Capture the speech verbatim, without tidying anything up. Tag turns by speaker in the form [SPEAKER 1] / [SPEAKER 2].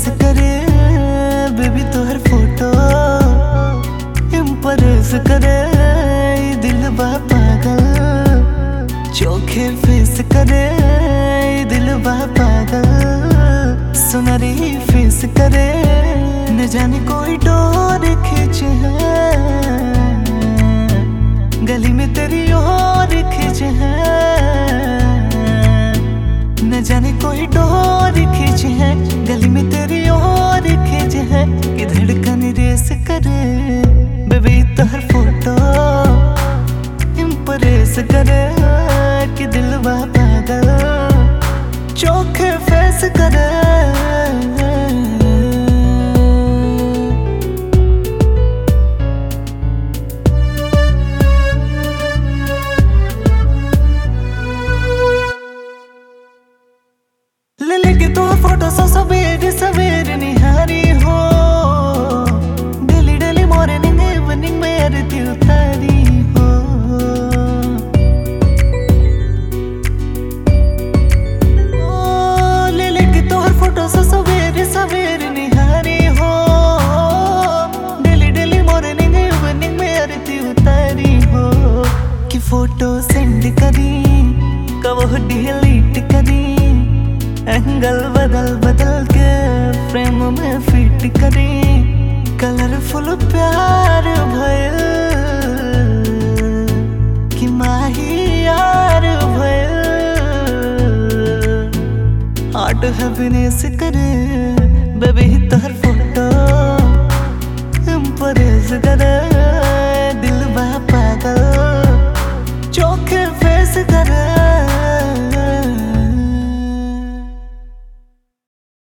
[SPEAKER 1] face करे baby तोहर photo impress करे दिल बा पागल चोखे फेस करे दिल बा पागल सुनरी फेस करे न जाने कोई डोर खींच है गली में तेरी और खींच है न जाने कोई डोर खींच है गली में तेरी और खींच है कि धड़कन रेस करे बेबी तोहर फोटो इम्प्रेस करे कि दिल बा पागल चोखे फेस करे ले लेके तो फोटो सो सवेरे सवेरे निहारी हो डेली डेली मॉर्निंग इवनिंग में आरती उतारी हो ओ ले लेके तो फोटो सो सवेरे सवेरे निहारी हो डेली डेली मॉर्निंग इवनिंग में आरती उतारी हो कि फोटो सेंड करी कब डिलीट करी एंगल बदल बदल के फ्रेम में फिट करें कलरफुल प्यार भयल कि माही यार भयल हार्ट हैप्पीनेस करे बेबी तोहर फोटो इम्प्रेस करे दिल बा पागल चोखे फेस करे